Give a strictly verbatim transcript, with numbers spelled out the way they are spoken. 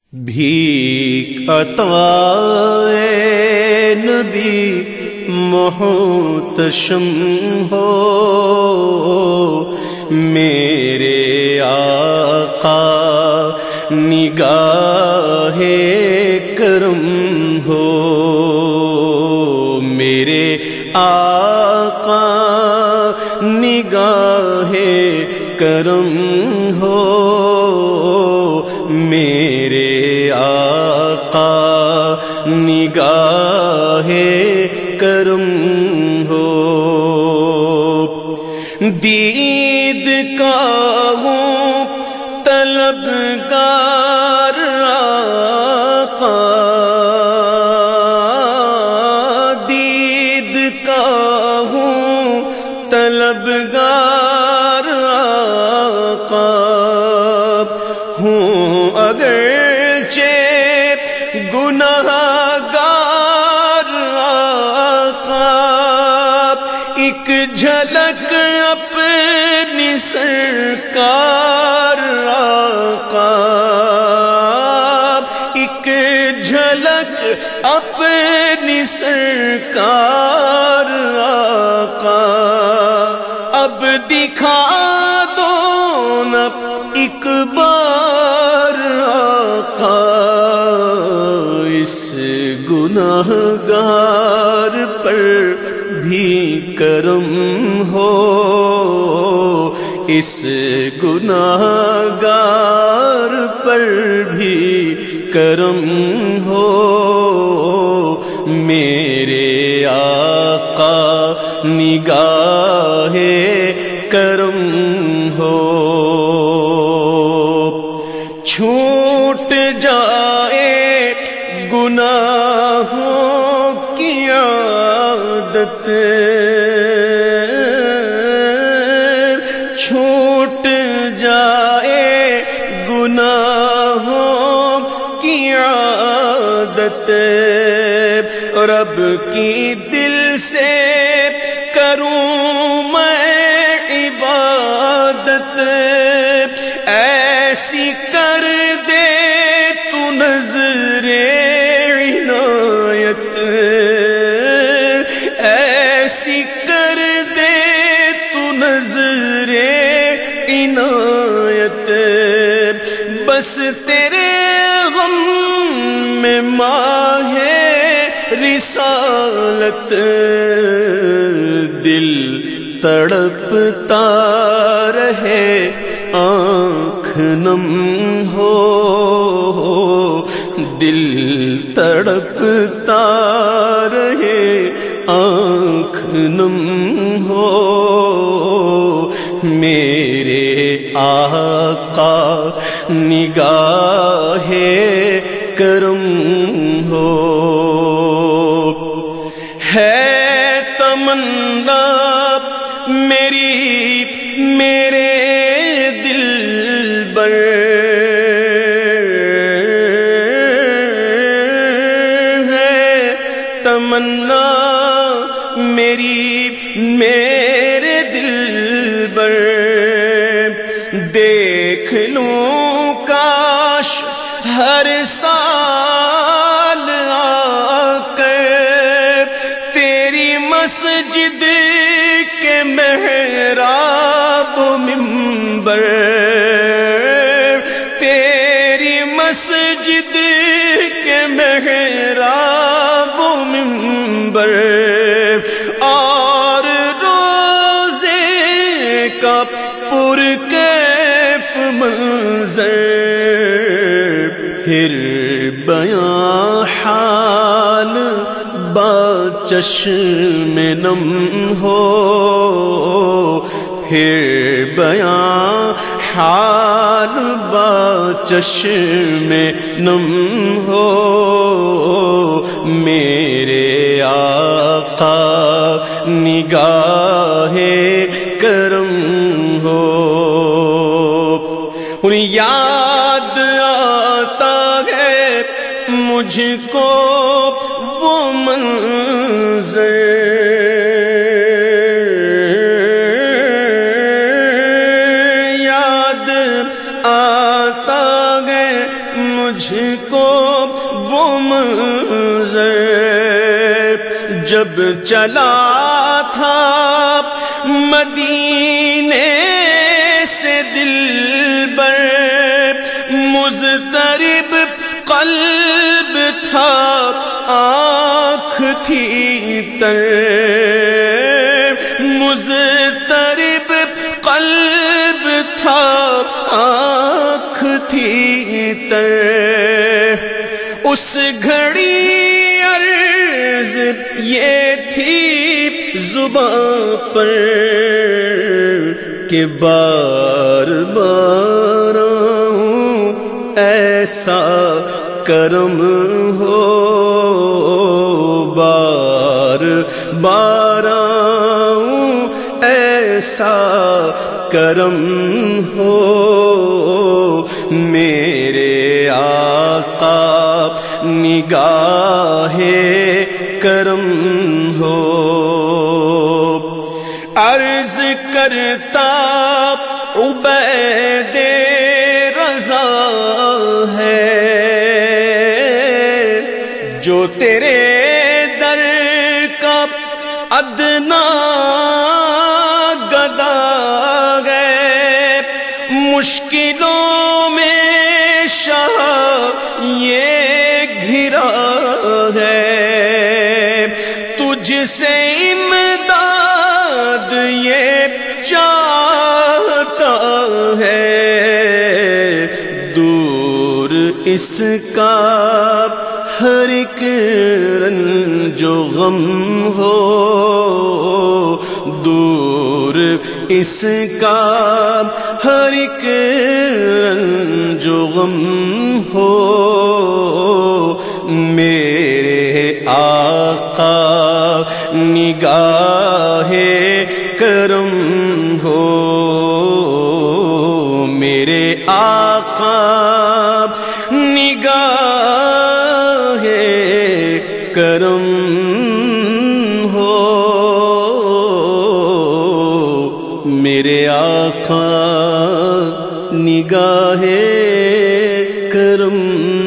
بھیک عطا اے نبی محتشم ہو، میرے آقا نگاہ کرم ہو، میرے آقا نگاہ کرم ہو، میرے آقا نگاہ کرم ہو، دید کا ہوں طلبگار آقا، دید کا ہوں طلبگار آقا، ہوں اگرچہ گناہ گار آقا، ایک جھلک اپنی سرکار آقا، ایک جھلک اپنی سرکار آقا، اب دکھا دو نا ایک بار آقا، اس گناہ گار پر بھی کرم ہو، اس گناہ گار پر بھی کرم ہو، میرے آقا نگاہ کرم ہو، چھوٹ جائے گناہوں کی عادت، چھوٹ جائے گناہوں کی عادت، رب کی دل سے کروں میں عبادت، ایسی کر دے تو نظر عنایت، ایسی کر دے تو نظر عنایت، بس تیرے غم میں ماہ رسالت، دل تڑپتا رہے آنکھ نم ہو، دل تڑپتا رہے آنکھ نم ہو، میرے آقا نگاہ کرم ہو، ہے تمنا میری میرے دل بر، ہے تمنا میری میرے دل بر، دیکھ لوں کاش ہر سال آ کر تیری مسجد کے محراب و منبر، تیری مسجد کے محراب و منبر، اور روزے کا پرکیف منظر، پھر بیاں حال با چشم نم ہو، پھر بیاں حال با چشم نم ہو، میرے آقا نگاہ کرم ہو، یاد آتا ہے مجھ کو وہ منظر، یاد آتا ہے مجھ کو وہ منظر جب چلا تھا مدینے سے دلبر، مضطرب قلب تھا آنکھ تھی تر، مضطرب قلب تھا آنکھ تھی تر، اس گھڑی عرض یہ تھی زباں پر کہ بار بار آؤں ایسا کرم ہو، بار بار آؤں ایسا کرم ہو، میرے آقا نگاہ کرم ہو۔ عرض کرتا عبید رضا ہے جو تیرے در کا ادنا گدا گئے، مشکلوں میں شاہ یہ گھرا ہے، تجھ سے امداد یہ چاہتا ہے، دور اس کا ہر ایک رنج و غم ہو، دور اس کا ہر ایک رنج و غم ہو، میرے آقا نگاہ کرم ہو، میرے آقا نگاہ کرم ہو، میرے آقا نگاہ کرم